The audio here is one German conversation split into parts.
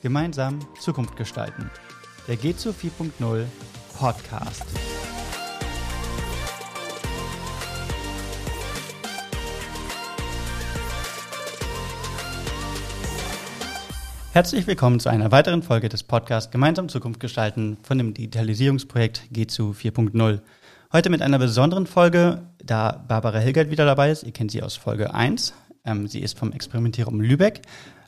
Gemeinsam Zukunft gestalten. Der GEZO 4.0 Podcast. Herzlich willkommen zu einer weiteren Folge des Podcasts Gemeinsam Zukunft gestalten von dem Digitalisierungsprojekt GEZO 4.0. Heute mit einer besonderen Folge, da Barbara Hilgert wieder dabei ist. Ihr kennt sie aus Folge 1. Sie ist vom Experimentierraum Lübeck.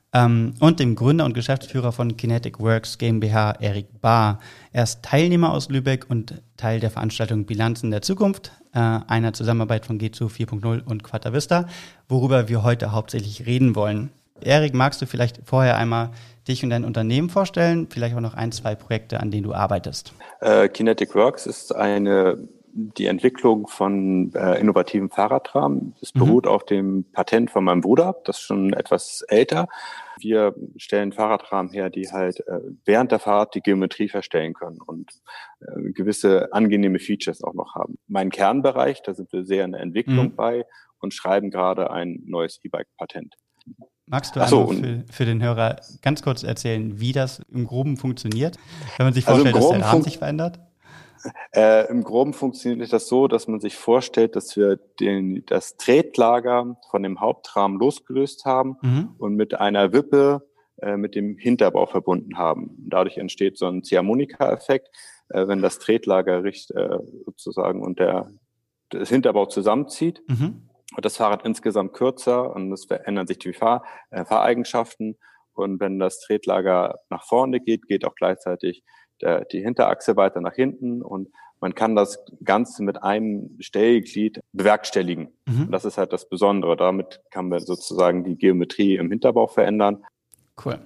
Und dem Gründer und Geschäftsführer von Kinetic Works GmbH, Erik Bahr. Er ist Teilnehmer aus Lübeck und Teil der Veranstaltung Bilanzen der Zukunft, einer Zusammenarbeit von GEZO 4.0 und Quatavista, worüber wir heute hauptsächlich reden wollen. Erik, magst du vielleicht vorher einmal dich und dein Unternehmen vorstellen, vielleicht auch noch 1-2 Projekte, an denen du arbeitest? Kinetic Works ist die Entwicklung von innovativen Fahrradrahmen. Es beruht auf dem Patent von meinem Bruder, das ist schon etwas älter. Wir stellen Fahrradrahmen her, die halt während der Fahrt die Geometrie verstellen können und gewisse angenehme Features auch noch haben. Mein Kernbereich, da sind wir sehr in der Entwicklung bei und schreiben gerade ein neues E-Bike-Patent. Magst du einmal für den Hörer ganz kurz erzählen, wie das im Groben funktioniert, wenn man sich vorstellt, dass der Rahmen sich verändert? Im Groben funktioniert das so, dass man sich vorstellt, dass wir das Tretlager von dem Hauptrahmen losgelöst haben und mit einer Wippe mit dem Hinterbau verbunden haben. Dadurch entsteht so ein Ziehharmonika-Effekt, wenn das Tretlager sozusagen und das Hinterbau zusammenzieht. Und das Fahrrad insgesamt kürzer und es verändern sich die Fahreigenschaften. Und wenn das Tretlager nach vorne geht, geht auch gleichzeitig die Hinterachse weiter nach hinten und man kann das Ganze mit einem Stellglied bewerkstelligen. Und das ist halt das Besondere. Damit kann man sozusagen die Geometrie im Hinterbau verändern. Cool.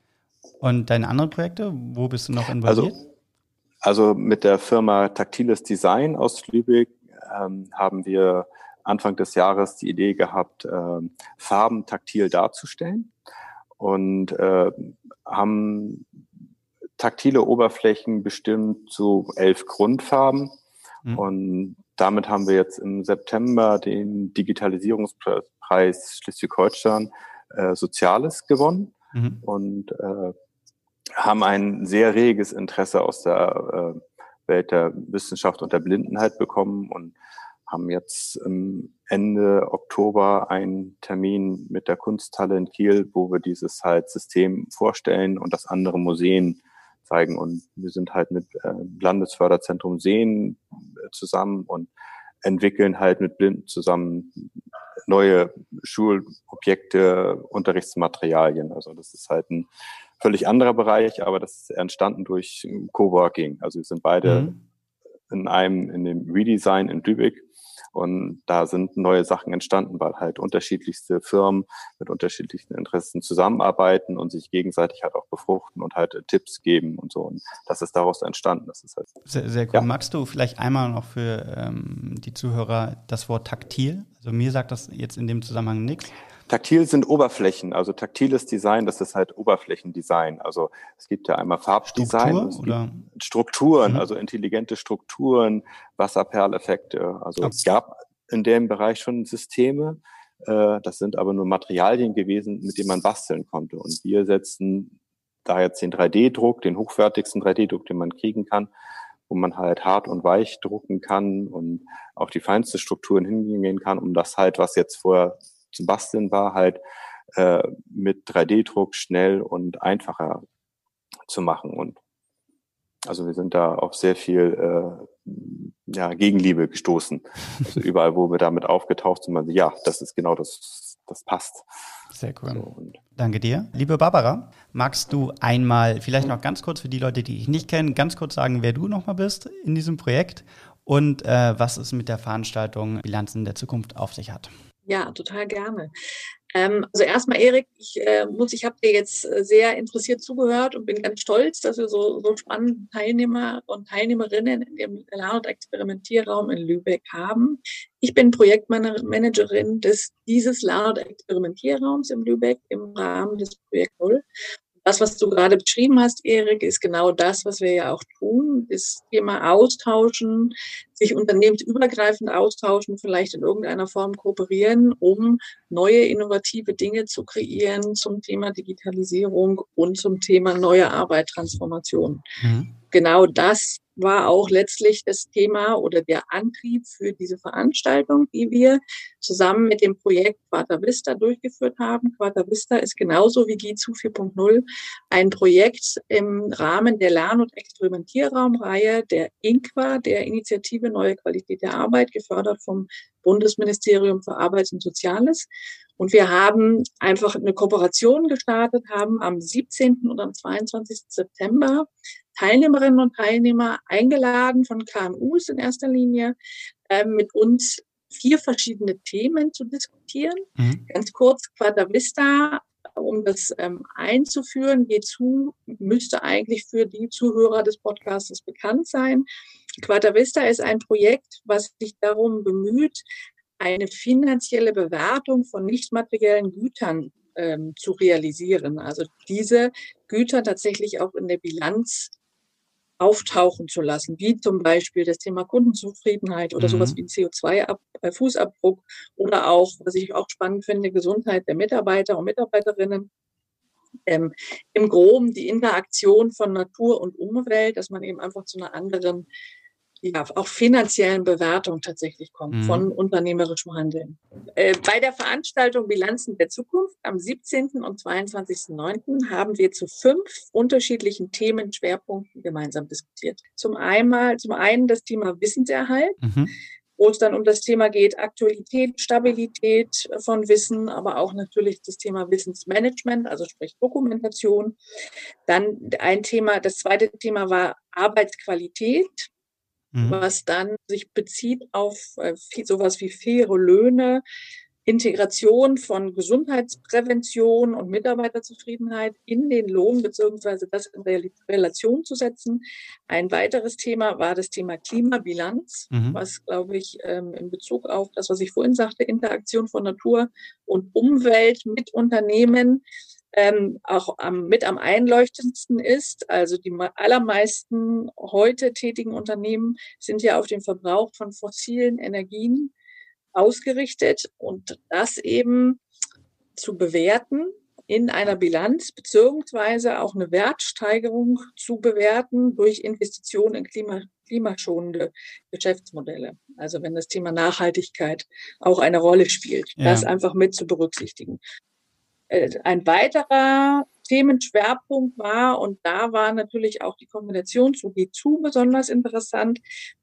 Und deine anderen Projekte, wo bist du noch involviert? Also mit der Firma Taktiles Design aus Lübeck haben wir Anfang des Jahres die Idee gehabt, Farben taktil darzustellen und haben taktile Oberflächen bestimmt zu 11 Grundfarben. Und damit haben wir jetzt im September den Digitalisierungspreis Schleswig-Holstein Soziales gewonnen und haben ein sehr reges Interesse aus der Welt der Wissenschaft und der Blindenheit bekommen und haben jetzt Ende Oktober einen Termin mit der Kunsthalle in Kiel, wo wir dieses System vorstellen und das andere Museen zeigen. Und wir sind halt mit Landesförderzentrum Sehen zusammen und entwickeln halt mit Blinden zusammen neue Schulobjekte, Unterrichtsmaterialien. Also das ist halt ein völlig anderer Bereich, aber das ist entstanden durch Coworking. Also wir sind beide in dem Redesign in Lübeck. Und da sind neue Sachen entstanden, weil halt unterschiedlichste Firmen mit unterschiedlichen Interessen zusammenarbeiten und sich gegenseitig halt auch befruchten und halt Tipps geben und so. Und das ist daraus entstanden. Das ist halt sehr, sehr cool. Ja. Magst du vielleicht einmal noch für die Zuhörer das Wort taktil? Also mir sagt das jetzt in dem Zusammenhang nichts. Taktil sind Oberflächen, also taktiles Design, das ist halt Oberflächendesign. Also es gibt ja einmal Farbdesign, Strukturen, also intelligente Strukturen, Wasserperleffekte. Also es gab in dem Bereich schon Systeme, das sind aber nur Materialien gewesen, mit denen man basteln konnte. Und wir setzen da jetzt den 3D-Druck, den hochwertigsten 3D-Druck, den man kriegen kann, wo man halt hart und weich drucken kann und auf die feinste Strukturen hingehen kann, um das halt, was jetzt vorher zu basteln war, halt mit 3D-Druck schnell und einfacher zu machen. Und also wir sind da auf sehr viel Gegenliebe gestoßen. Also überall, wo wir damit aufgetaucht sind, man sagt, ja, das ist genau das passt. Sehr cool. So, danke dir. Liebe Barbara, magst du einmal vielleicht noch ganz kurz für die Leute, die dich nicht kennen, ganz kurz sagen, wer du nochmal bist in diesem Projekt und was es mit der Veranstaltung Bilanzen der Zukunft auf sich hat? Ja, total gerne. Also erstmal, Erik, ich habe dir jetzt sehr interessiert zugehört und bin ganz stolz, dass wir so spannende Teilnehmer und Teilnehmerinnen in dem Lern- und Experimentierraum in Lübeck haben. Ich bin Projektmanagerin dieses Lern- und Experimentierraums in Lübeck im Rahmen des Projekt Null. Das, was du gerade beschrieben hast, Erik, ist genau das, was wir ja auch tun. das Thema austauschen, sich unternehmensübergreifend austauschen, vielleicht in irgendeiner Form kooperieren, um neue innovative Dinge zu kreieren zum Thema Digitalisierung und zum Thema neue Arbeit, Transformation. Genau das war auch letztlich das Thema oder der Antrieb für diese Veranstaltung, die wir zusammen mit dem Projekt Quarta Vista durchgeführt haben. Quarta Vista ist genauso wie GIZU 4.0 ein Projekt im Rahmen der Lern- und Experimentierraumreihe der INQA, der Initiative Neue Qualität der Arbeit, gefördert vom Bundesministerium für Arbeit und Soziales. Und wir haben einfach eine Kooperation gestartet, haben am 17. und am 22. September Teilnehmerinnen und Teilnehmer eingeladen von KMUs in erster Linie, mit uns 4 verschiedene Themen zu diskutieren. Ganz kurz, Quarta Vista, um das einzuführen, GIZU müsste eigentlich für die Zuhörer des Podcasts bekannt sein. Quarta Vista ist ein Projekt, was sich darum bemüht, eine finanzielle Bewertung von nicht materiellen Gütern zu realisieren. Also diese Güter tatsächlich auch in der Bilanz auftauchen zu lassen, wie zum Beispiel das Thema Kundenzufriedenheit oder sowas wie CO2-Fußabdruck oder auch, was ich auch spannend finde, Gesundheit der Mitarbeiter und Mitarbeiterinnen. Im Groben die Interaktion von Natur und Umwelt, dass man eben einfach zu einer anderen, ja, auch finanziellen Bewertung tatsächlich kommt von unternehmerischem Handeln. Bei der Veranstaltung Bilanzen der Zukunft am 17. und 22.09. haben wir zu 5 unterschiedlichen Themenschwerpunkten gemeinsam diskutiert. Zum einen das Thema Wissenserhalt, wo es dann um das Thema geht, Aktualität, Stabilität von Wissen, aber auch natürlich das Thema Wissensmanagement, also sprich Dokumentation. Dann das zweite Thema war Arbeitsqualität, was dann sich bezieht auf sowas wie faire Löhne, Integration von Gesundheitsprävention und Mitarbeiterzufriedenheit in den Lohn beziehungsweise das in Relation zu setzen. Ein weiteres Thema war das Thema Klimabilanz, was, glaube ich, in Bezug auf das, was ich vorhin sagte, Interaktion von Natur und Umwelt mit Unternehmen auch mit am einleuchtendsten ist. Also die allermeisten heute tätigen Unternehmen sind ja auf den Verbrauch von fossilen Energien ausgerichtet und das eben zu bewerten in einer Bilanz beziehungsweise auch eine Wertsteigerung zu bewerten durch Investitionen in klimaschonende Geschäftsmodelle. Also wenn das Thema Nachhaltigkeit auch eine Rolle spielt, das einfach mit zu berücksichtigen. Ein weiterer Themenschwerpunkt war, und da war natürlich auch die Kombination zu GIZU besonders interessant,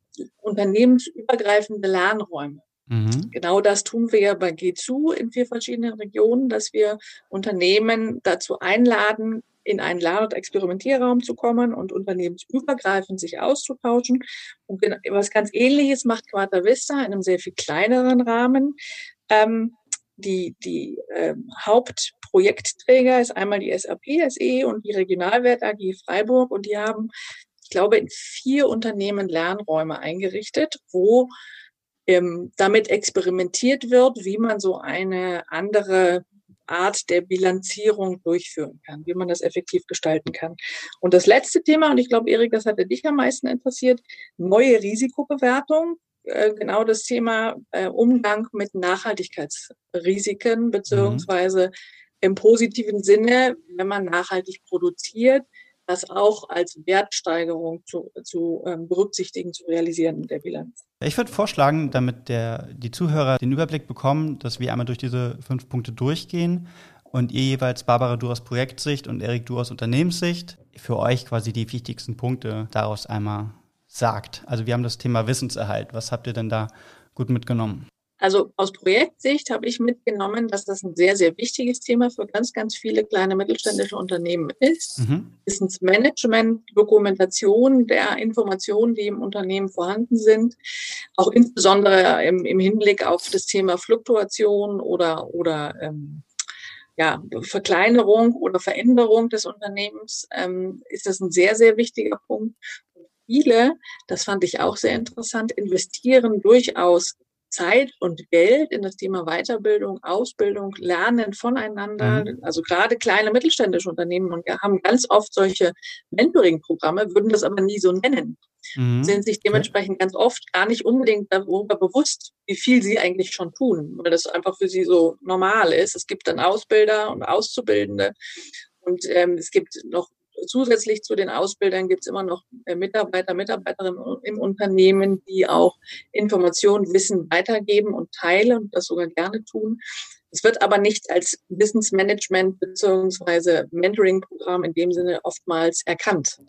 unternehmensübergreifende Lernräume. Genau das tun wir ja bei GIZU in 4 verschiedenen Regionen, dass wir Unternehmen dazu einladen, in einen Lern- und Experimentierraum zu kommen und unternehmensübergreifend sich auszutauschen. Und was ganz Ähnliches macht Quarta Vista in einem sehr viel kleineren Rahmen. Die Hauptprojektträger ist einmal die SAP SE und die Regionalwert AG Freiburg und die haben, ich glaube, in 4 Unternehmen Lernräume eingerichtet, wo damit experimentiert wird, wie man so eine andere Art der Bilanzierung durchführen kann, wie man das effektiv gestalten kann. Und das letzte Thema, und ich glaube, Erik, das hatte dich am meisten interessiert, neue Risikobewertung. Genau das Thema Umgang mit Nachhaltigkeitsrisiken, beziehungsweise im positiven Sinne, wenn man nachhaltig produziert, das auch als Wertsteigerung zu berücksichtigen, zu realisieren in der Bilanz. Ich würde vorschlagen, damit die Zuhörer den Überblick bekommen, dass wir einmal durch diese 5 Punkte durchgehen und ihr jeweils, Barbara, du aus Projektsicht und Erik, du aus Unternehmenssicht, für euch quasi die wichtigsten Punkte daraus einmal sagt. Also wir haben das Thema Wissenserhalt. Was habt ihr denn da gut mitgenommen? Also aus Projektsicht habe ich mitgenommen, dass das ein sehr, sehr wichtiges Thema für ganz, ganz viele kleine mittelständische Unternehmen ist. Wissensmanagement, Dokumentation der Informationen, die im Unternehmen vorhanden sind, auch insbesondere im Hinblick auf das Thema Fluktuation oder Verkleinerung oder Veränderung des Unternehmens, ist das ein sehr, sehr wichtiger Punkt. Viele, das fand ich auch sehr interessant, investieren durchaus Zeit und Geld in das Thema Weiterbildung, Ausbildung, Lernen voneinander. Also gerade kleine mittelständische Unternehmen und wir haben ganz oft solche Mentoring-Programme, würden das aber nie so nennen. sind sich dementsprechend ganz oft gar nicht unbedingt darüber bewusst, wie viel sie eigentlich schon tun, weil das einfach für sie so normal ist. Es gibt dann Ausbilder und Auszubildende und es gibt noch zusätzlich zu den Ausbildern gibt es immer noch Mitarbeiter, Mitarbeiterinnen im Unternehmen, die auch Informationen, Wissen weitergeben und teilen und das sogar gerne tun. Es wird aber nicht als Wissensmanagement bzw. Mentoring-Programm in dem Sinne oftmals erkannt.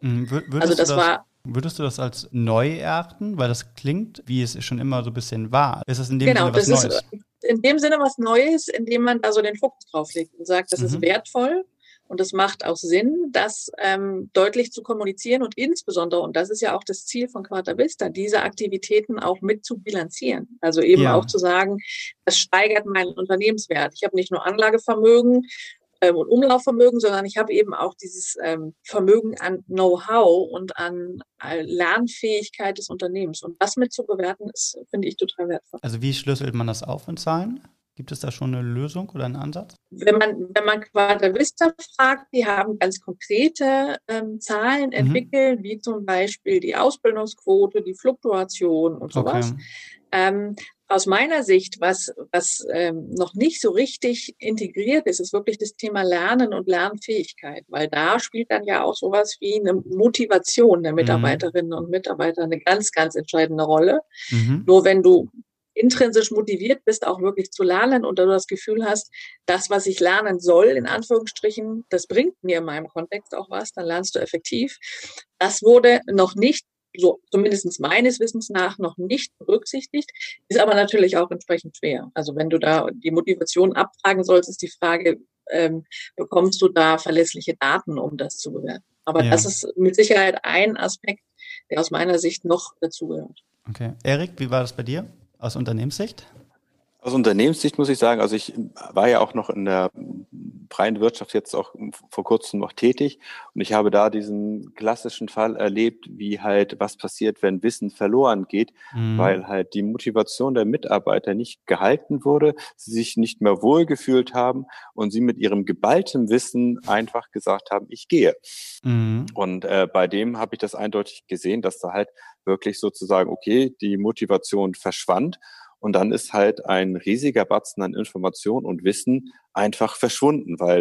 Würdest du das als neu erachten? Weil das klingt, wie es schon immer so ein bisschen war. Ist es in dem Sinne was Neues? Genau, das ist in dem Sinne was Neues, indem man da so den Fokus drauf legt und sagt, das ist wertvoll. Und es macht auch Sinn, das deutlich zu kommunizieren und insbesondere, und das ist ja auch das Ziel von Quarta Vista, diese Aktivitäten auch mit zu bilanzieren. Also eben auch zu sagen, das steigert meinen Unternehmenswert. Ich habe nicht nur Anlagevermögen und Umlaufvermögen, sondern ich habe eben auch dieses Vermögen an Know-how und an Lernfähigkeit des Unternehmens. Und das mit zu bewerten, ist, finde ich, total wertvoll. Also wie schlüsselt man das auf in Zahlen? Gibt es da schon eine Lösung oder einen Ansatz? Wenn man Quarta Vista fragt, die haben ganz konkrete Zahlen entwickelt, wie zum Beispiel die Ausbildungsquote, die Fluktuation und sowas. Okay. Aus meiner Sicht, was noch nicht so richtig integriert ist, ist wirklich das Thema Lernen und Lernfähigkeit, weil da spielt dann ja auch sowas wie eine Motivation der Mitarbeiterinnen und Mitarbeiter eine ganz, ganz entscheidende Rolle. Nur wenn du intrinsisch motiviert bist, auch wirklich zu lernen und du das Gefühl hast, das, was ich lernen soll, in Anführungsstrichen, das bringt mir in meinem Kontext auch was, dann lernst du effektiv. Das wurde noch nicht, so zumindest meines Wissens nach, noch nicht berücksichtigt, ist aber natürlich auch entsprechend schwer. Also wenn du da die Motivation abfragen sollst, ist die Frage, bekommst du da verlässliche Daten, um das zu bewerten? Aber das ist mit Sicherheit ein Aspekt, der aus meiner Sicht noch dazugehört. Okay. Erik, wie war das bei dir? Aus Unternehmenssicht? Aus Unternehmenssicht muss ich sagen, also ich war ja auch noch in der freien Wirtschaft jetzt auch vor kurzem noch tätig und ich habe da diesen klassischen Fall erlebt, wie halt was passiert, wenn Wissen verloren geht, weil halt die Motivation der Mitarbeiter nicht gehalten wurde, sie sich nicht mehr wohlgefühlt haben und sie mit ihrem geballten Wissen einfach gesagt haben, ich gehe. Und bei dem habe ich das eindeutig gesehen, dass da halt wirklich sozusagen, okay, die Motivation verschwand. Und dann ist halt ein riesiger Batzen an Information und Wissen einfach verschwunden, weil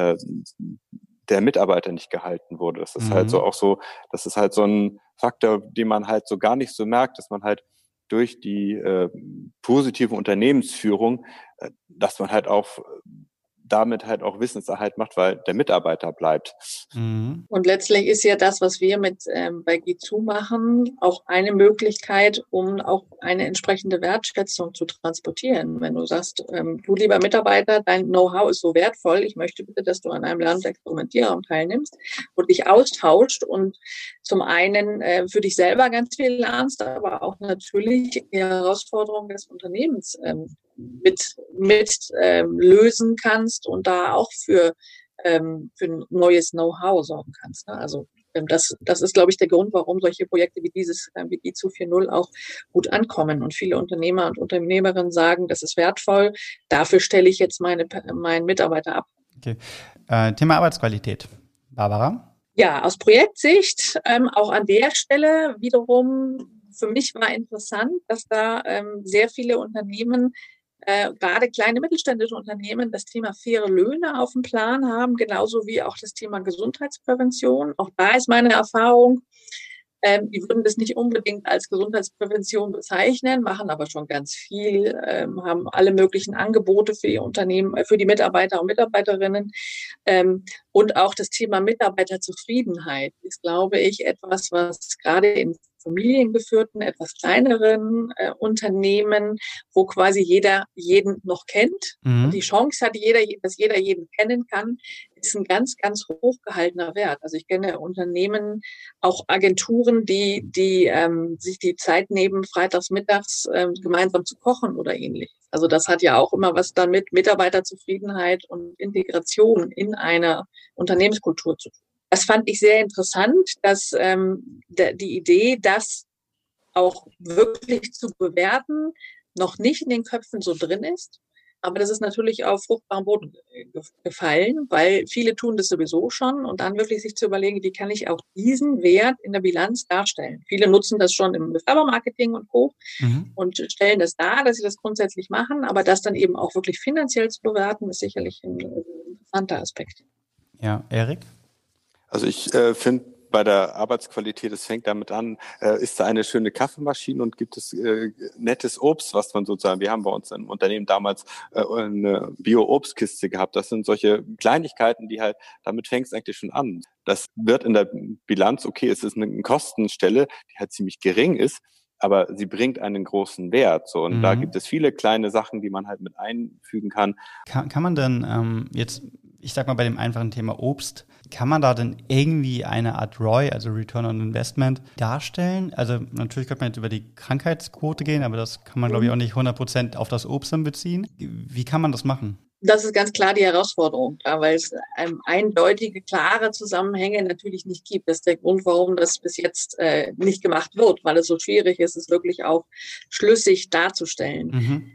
der Mitarbeiter nicht gehalten wurde. Das ist halt das ist halt so ein Faktor, den man halt so gar nicht so merkt, dass man halt durch die positive Unternehmensführung, dass man halt auch damit halt auch Wissenserhalt macht, weil der Mitarbeiter bleibt. Und letztlich ist ja das, was wir mit bei Gizu machen, auch eine Möglichkeit, um auch eine entsprechende Wertschätzung zu transportieren. Wenn du sagst, du lieber Mitarbeiter, dein Know-how ist so wertvoll, ich möchte bitte, dass du an einem Lern- und Experimentierraum teilnimmst und dich austauscht und zum einen für dich selber ganz viel lernst, aber auch natürlich die Herausforderungen des Unternehmens mit lösen kannst und da auch für neues Know-how sorgen kannst. Ne? Also das ist, glaube ich, der Grund, warum solche Projekte wie dieses, wie Gizu 4.0 auch gut ankommen. Und viele Unternehmer und Unternehmerinnen sagen, das ist wertvoll, dafür stelle ich jetzt meinen Mitarbeiter ab. Okay. Thema Arbeitsqualität. Barbara? Ja, aus Projektsicht, auch an der Stelle wiederum, für mich war interessant, dass da sehr viele Unternehmen, gerade kleine mittelständische Unternehmen, das Thema faire Löhne auf dem Plan haben, genauso wie auch das Thema Gesundheitsprävention. Auch da ist meine Erfahrung, die würden das nicht unbedingt als Gesundheitsprävention bezeichnen, machen aber schon ganz viel, haben alle möglichen Angebote für die Unternehmen, für die Mitarbeiter und Mitarbeiterinnen. Und auch das Thema Mitarbeiterzufriedenheit ist, glaube ich, etwas, was gerade in familiengeführten, etwas kleineren Unternehmen, wo quasi jeder jeden noch kennt und die Chance hat, dass jeder jeden kennen kann, ist ein ganz, ganz hochgehaltener Wert. Also ich kenne Unternehmen, auch Agenturen, die sich die Zeit nehmen, freitags mittags gemeinsam zu kochen oder ähnliches. Also das hat ja auch immer was dann mit Mitarbeiterzufriedenheit und Integration in einer Unternehmenskultur zu tun. Das fand ich sehr interessant, dass die Idee, das auch wirklich zu bewerten, noch nicht in den Köpfen so drin ist. Aber das ist natürlich auf fruchtbaren Boden gefallen, weil viele tun das sowieso schon und dann wirklich sich zu überlegen, wie kann ich auch diesen Wert in der Bilanz darstellen. Viele nutzen das schon im Bewerbermarketing und Co. Und stellen das dar, dass sie das grundsätzlich machen, aber das dann eben auch wirklich finanziell zu bewerten, ist sicherlich ein interessanter Aspekt. Ja, Erik? Also ich finde bei der Arbeitsqualität, es fängt damit an, ist da eine schöne Kaffeemaschine und gibt es nettes Obst, was man sozusagen, wir haben bei uns im Unternehmen damals eine Bio-Obstkiste gehabt. Das sind solche Kleinigkeiten, die halt, damit fängt es eigentlich schon an. Das wird in der Bilanz, okay, es ist eine Kostenstelle, die halt ziemlich gering ist, aber sie bringt einen großen Wert. So. Und da gibt es viele kleine Sachen, die man halt mit einfügen kann. Kann man denn jetzt, ich sag mal bei dem einfachen Thema Obst, kann man da denn irgendwie eine Art ROI, also Return on Investment, darstellen? Also natürlich könnte man jetzt über die Krankheitsquote gehen, aber das kann man, glaube ich, auch nicht 100% auf das Obst dann beziehen. Wie kann man das machen? Das ist ganz klar die Herausforderung, weil es eindeutige, klare Zusammenhänge natürlich nicht gibt. Das ist der Grund, warum das bis jetzt nicht gemacht wird, weil es so schwierig ist, es wirklich auch schlüssig darzustellen.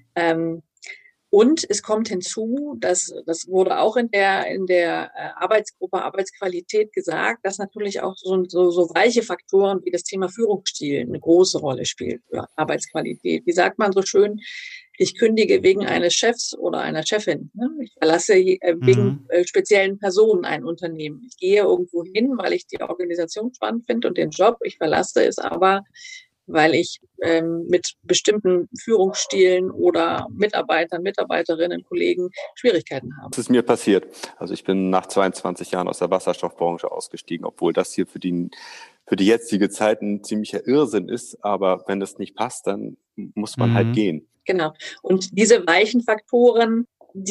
Und es kommt hinzu, das wurde auch in der Arbeitsgruppe Arbeitsqualität gesagt, dass natürlich auch so weiche Faktoren wie das Thema Führungsstil eine große Rolle spielt für Arbeitsqualität. Wie sagt man so schön? Ich kündige wegen eines Chefs oder einer Chefin. Ne? Ich verlasse wegen speziellen Personen ein Unternehmen. Ich gehe irgendwo hin, weil ich die Organisation spannend finde und den Job. Ich verlasse es aber, weil ich mit bestimmten Führungsstilen oder Mitarbeitern, Mitarbeiterinnen, Kollegen Schwierigkeiten habe. Das ist mir passiert. Also ich bin nach 22 Jahren aus der Wasserstoffbranche ausgestiegen, obwohl das hier für die jetzige Zeit ein ziemlicher Irrsinn ist. Aber wenn das nicht passt, dann muss man halt gehen. Genau. Und diese weichen Faktoren,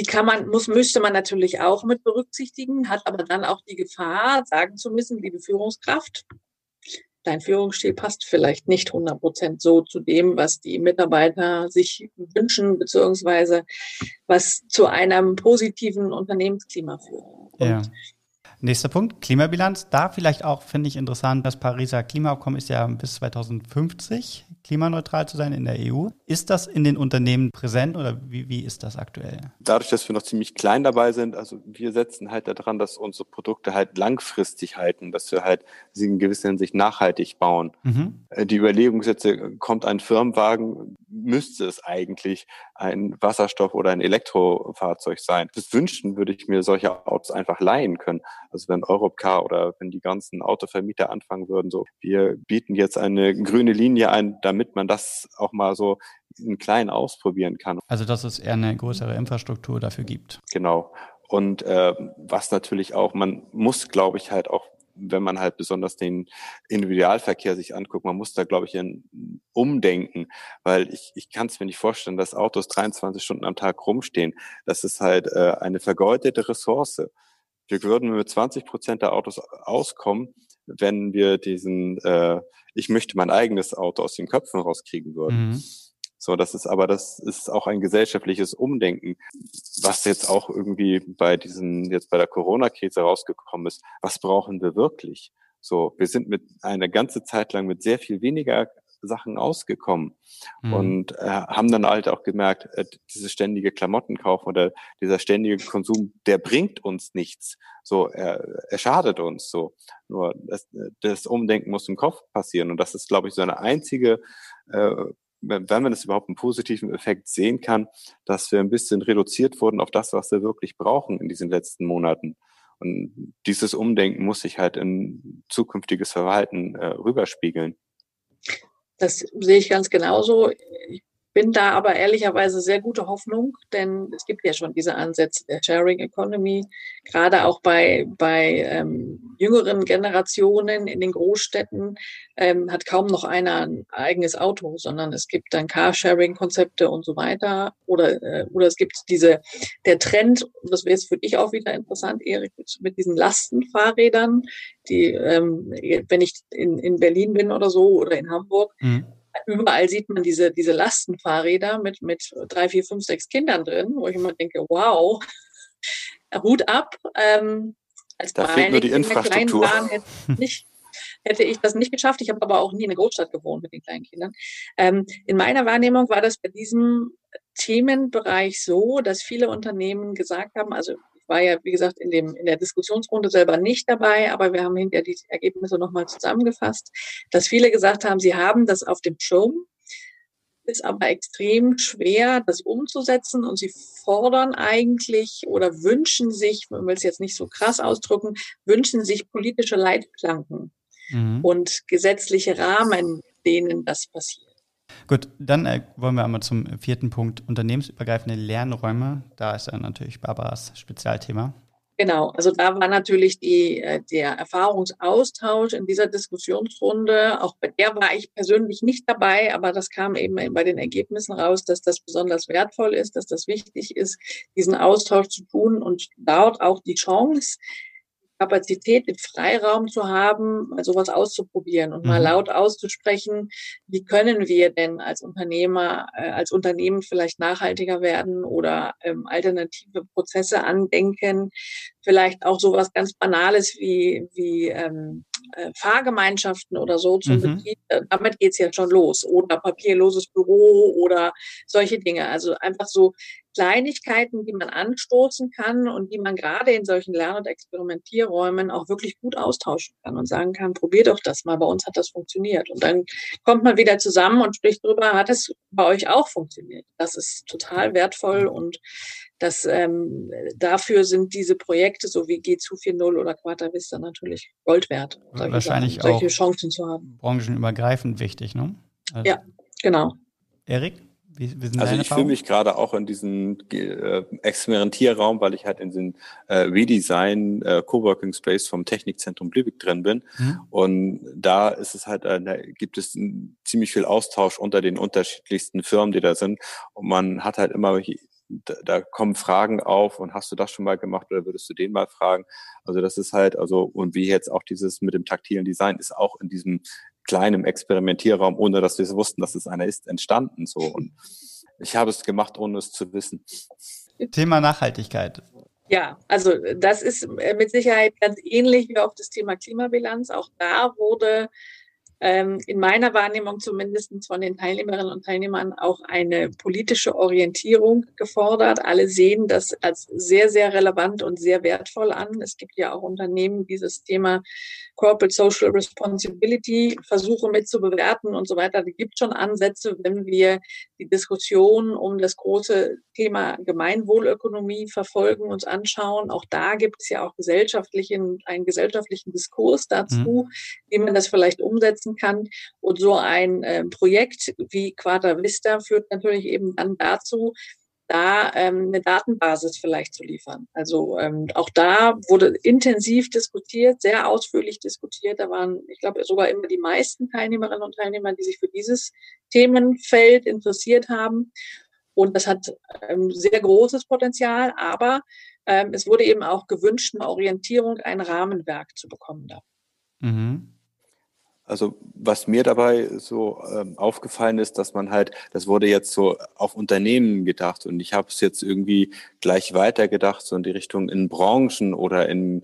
müsste man natürlich auch mit berücksichtigen, hat aber dann auch die Gefahr, sagen zu müssen, liebe Führungskraft, dein Führungsstil passt vielleicht nicht 100% so zu dem, was die Mitarbeiter sich wünschen, beziehungsweise was zu einem positiven Unternehmensklima führt. Ja. Nächster Punkt, Klimabilanz. Da vielleicht auch, finde ich interessant, das Pariser Klimaabkommen ist ja bis 2050 klimaneutral zu sein in der EU. Ist das in den Unternehmen präsent oder wie ist das aktuell? Dadurch, dass wir noch ziemlich klein dabei sind, also wir setzen halt daran, dass unsere Produkte halt langfristig halten, dass wir halt sie in gewisser Hinsicht nachhaltig bauen. Die Überlegung ist jetzt, kommt ein Firmenwagen, müsste es eigentlich ein Wasserstoff- oder ein Elektrofahrzeug sein. Das wünschen würde ich mir solche Autos einfach leihen können. Also wenn Europcar oder wenn die ganzen Autovermieter anfangen würden, so, wir bieten jetzt eine grüne Linie ein, damit man das auch mal so in klein ausprobieren kann. Also dass es eher eine größere Infrastruktur dafür gibt. Genau. Und was natürlich auch, man muss, glaube ich, halt auch, wenn man halt besonders den Individualverkehr sich anguckt, man muss da, glaube ich, umdenken, weil ich kann es mir nicht vorstellen, dass Autos 23 Stunden am Tag rumstehen. Das ist halt eine vergeudete Ressource. Wir würden mit 20% der Autos auskommen, wenn wir diesen ich möchte mein eigenes Auto aus den Köpfen rauskriegen würden. So, das ist auch ein gesellschaftliches Umdenken, was jetzt auch irgendwie bei der Corona-Krise rausgekommen ist. Was brauchen wir wirklich? So, wir sind mit eine ganze Zeit lang mit sehr viel weniger Sachen ausgekommen und haben dann halt auch gemerkt, dieses ständige Klamottenkauf oder dieser ständige Konsum, der bringt uns nichts. So, er schadet uns so. Nur das Umdenken muss im Kopf passieren und das ist, glaube ich, so eine einzige wenn man es überhaupt einen positiven Effekt sehen kann, dass wir ein bisschen reduziert wurden auf das, was wir wirklich brauchen in diesen letzten Monaten. Und dieses Umdenken muss sich halt in zukünftiges Verhalten rüberspiegeln. Das sehe ich ganz genauso. Ich bin da aber ehrlicherweise sehr gute Hoffnung, denn es gibt ja schon diese Ansätze der Sharing Economy, gerade auch bei jüngeren Generationen in den Großstädten hat kaum noch einer ein eigenes Auto, sondern es gibt dann Carsharing-Konzepte und so weiter. Oder es gibt der Trend, und das wäre jetzt für dich auch wieder interessant, Erik, mit diesen Lastenfahrrädern, die, wenn ich in Berlin bin oder so oder in Hamburg, überall sieht man diese Lastenfahrräder mit 3, 4, 5, 6 Kindern drin, wo ich immer denke, wow, Hut ab. Als da fehlt nur die Infrastruktur. Hätte ich das nicht geschafft. Ich habe aber auch nie in einer Großstadt gewohnt mit den kleinen Kindern. In meiner Wahrnehmung war das bei diesem Themenbereich so, dass viele Unternehmen gesagt haben, also ich war ja, wie gesagt, in der Diskussionsrunde selber nicht dabei, aber wir haben hinterher die Ergebnisse nochmal zusammengefasst, dass viele gesagt haben, sie haben das auf dem Schirm, ist aber extrem schwer, das umzusetzen und sie fordern eigentlich oder wünschen sich, man will es jetzt nicht so krass ausdrücken, wünschen sich politische Leitplanken und gesetzliche Rahmen, in denen das passiert. Gut, dann wollen wir einmal zum 4. Punkt, unternehmensübergreifende Lernräume. Da ist dann natürlich Barbaras Spezialthema. Genau, also da war natürlich der Erfahrungsaustausch in dieser Diskussionsrunde, auch bei der war ich persönlich nicht dabei, aber das kam eben bei den Ergebnissen raus, dass das besonders wertvoll ist, dass das wichtig ist, diesen Austausch zu tun und dort auch die Chance, Kapazität, den Freiraum zu haben, mal sowas auszuprobieren und mal laut auszusprechen, wie können wir denn als Unternehmer, als Unternehmen vielleicht nachhaltiger werden oder alternative Prozesse andenken, vielleicht auch sowas ganz Banales wie Fahrgemeinschaften oder so zum Betrieb. Damit geht's ja schon los. Oder papierloses Büro oder solche Dinge. Also einfach so Kleinigkeiten, die man anstoßen kann und die man gerade in solchen Lern- und Experimentierräumen auch wirklich gut austauschen kann und sagen kann, probier doch das mal, bei uns hat das funktioniert. Und dann kommt man wieder zusammen und spricht drüber, hat es bei euch auch funktioniert. Das ist total wertvoll und das, dafür sind diese Projekte, so wie G2 4.0 oder Quarta Vista, natürlich Gold wert. Wahrscheinlich Sachen, solche auch Chancen zu haben. Branchenübergreifend wichtig, ne? Also, ja, genau. Erik? Wie sind also deine ich fühle mich gerade auch in diesem Experimentierraum, weil ich halt in diesem Redesign Coworking Space vom Technikzentrum Lübeck drin bin. Und da ist es halt, da gibt es ziemlich viel Austausch unter den unterschiedlichsten Firmen, die da sind. Und man hat halt immer, da kommen Fragen auf und hast du das schon mal gemacht oder würdest du den mal fragen? Also das ist halt, also, und wie jetzt auch dieses mit dem taktilen Design ist auch in diesem kleinen Experimentierraum, ohne dass wir es wussten, dass es einer ist, entstanden, so. Und ich habe es gemacht, ohne es zu wissen. Thema Nachhaltigkeit. Ja, also das ist mit Sicherheit ganz ähnlich wie auch das Thema Klimabilanz. Auch da wurde in meiner Wahrnehmung zumindest von den Teilnehmerinnen und Teilnehmern auch eine politische Orientierung gefordert. Alle sehen das als sehr, sehr relevant und sehr wertvoll an. Es gibt ja auch Unternehmen, die dieses Thema Corporate Social Responsibility Versuche mit zu bewerten und so weiter. Es gibt schon Ansätze, wenn wir die Diskussion um das große Thema Gemeinwohlökonomie verfolgen, uns anschauen. Auch da gibt es ja auch einen gesellschaftlichen Diskurs dazu, wie man das vielleicht umsetzen kann. Und so ein Projekt wie Quarta Vista führt natürlich eben dann dazu, da eine Datenbasis vielleicht zu liefern. Also auch da wurde intensiv diskutiert, sehr ausführlich diskutiert. Da waren, ich glaube, sogar immer die meisten Teilnehmerinnen und Teilnehmer, die sich für dieses Themenfeld interessiert haben. Und das hat sehr großes Potenzial, aber es wurde eben auch gewünscht, eine Orientierung, ein Rahmenwerk zu bekommen da. Also was mir dabei so aufgefallen ist, dass man halt, das wurde jetzt so auf Unternehmen gedacht und ich habe es jetzt irgendwie gleich weitergedacht, so in die Richtung in Branchen oder in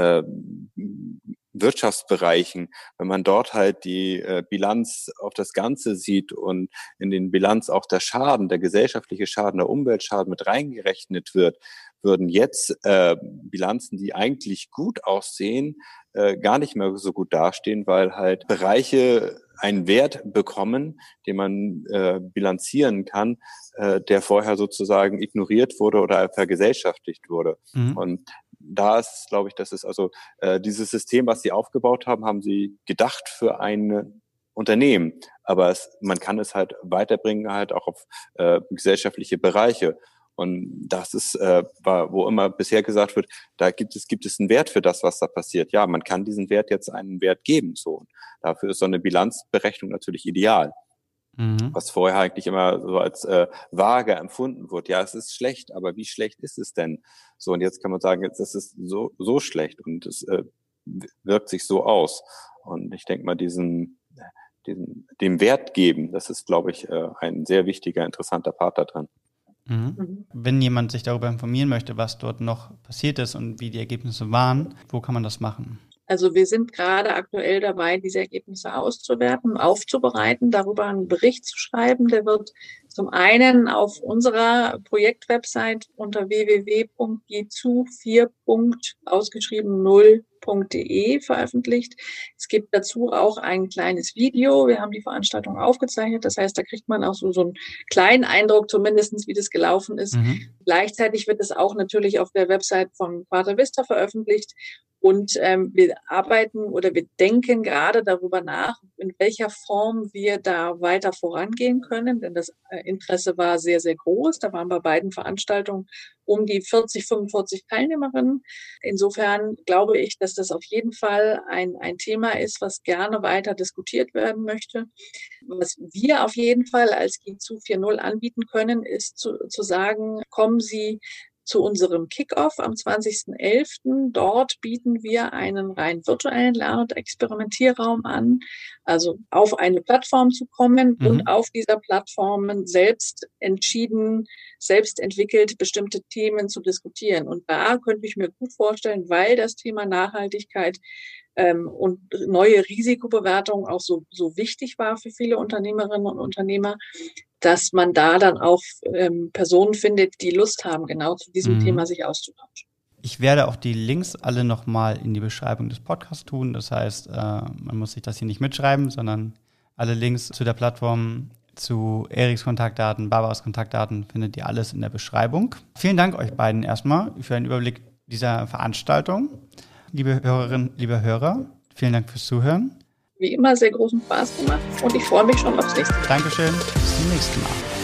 Wirtschaftsbereichen, wenn man dort halt die Bilanz auf das Ganze sieht und in den Bilanz auch der Schaden, der gesellschaftliche Schaden, der Umweltschaden mit reingerechnet wird, würden jetzt Bilanzen, die eigentlich gut aussehen, gar nicht mehr so gut dastehen, weil halt Bereiche einen Wert bekommen, den man bilanzieren kann, der vorher sozusagen ignoriert wurde oder vergesellschaftlicht wurde. Und da ist, glaube ich, das ist also dieses System, was sie aufgebaut haben, haben sie gedacht für ein Unternehmen, aber man kann es halt weiterbringen halt auch auf gesellschaftliche Bereiche. Und das ist, wo immer bisher gesagt wird, da gibt es einen Wert für das, was da passiert. Ja, man kann diesen Wert jetzt einen Wert geben. So. Und dafür ist so eine Bilanzberechnung natürlich ideal. Was vorher eigentlich immer so als vage empfunden wird. Ja, es ist schlecht, aber wie schlecht ist es denn? So, und jetzt kann man sagen, jetzt ist es so schlecht und es wirkt sich so aus. Und ich denke mal, dem Wert geben, das ist, glaube ich, ein sehr wichtiger, interessanter Part da drin. Wenn jemand sich darüber informieren möchte, was dort noch passiert ist und wie die Ergebnisse waren, wo kann man das machen? Also wir sind gerade aktuell dabei, diese Ergebnisse auszuwerten, aufzubereiten, darüber einen Bericht zu schreiben. Der wird Zum einen auf unserer Projektwebsite unter www.gizu4.0.de veröffentlicht. Es gibt dazu auch ein kleines Video. Wir haben die Veranstaltung aufgezeichnet. Das heißt, da kriegt man auch so einen kleinen Eindruck zumindest, wie das gelaufen ist. Gleichzeitig wird es auch natürlich auf der Website von Quadra Vista veröffentlicht. Und wir arbeiten oder wir denken gerade darüber nach, in welcher Form wir da weiter vorangehen können. Denn das Interesse war sehr, sehr groß. Da waren bei beiden Veranstaltungen um die 40, 45 Teilnehmerinnen. Insofern glaube ich, dass das auf jeden Fall ein Thema ist, was gerne weiter diskutiert werden möchte. Was wir auf jeden Fall als GIZU 4.0 anbieten können, ist zu sagen, kommen Sie zu unserem Kickoff am 20.11. Dort bieten wir einen rein virtuellen Lern- und Experimentierraum an, also auf eine Plattform zu kommen und auf dieser Plattform selbst entwickelt bestimmte Themen zu diskutieren. Und da könnte ich mir gut vorstellen, weil das Thema Nachhaltigkeit und neue Risikobewertung auch so wichtig war für viele Unternehmerinnen und Unternehmer, dass man da dann auch Personen findet, die Lust haben, genau zu diesem Thema sich auszutauschen. Ich werde auch die Links alle nochmal in die Beschreibung des Podcasts tun. Das heißt, man muss sich das hier nicht mitschreiben, sondern alle Links zu der Plattform, zu Eriks Kontaktdaten, Barbaras Kontaktdaten findet ihr alles in der Beschreibung. Vielen Dank euch beiden erstmal für einen Überblick dieser Veranstaltung. Liebe Hörerinnen, liebe Hörer, vielen Dank fürs Zuhören. Wie immer sehr großen Spaß gemacht und ich freue mich schon aufs nächste Mal. Dankeschön, bis zum nächsten Mal.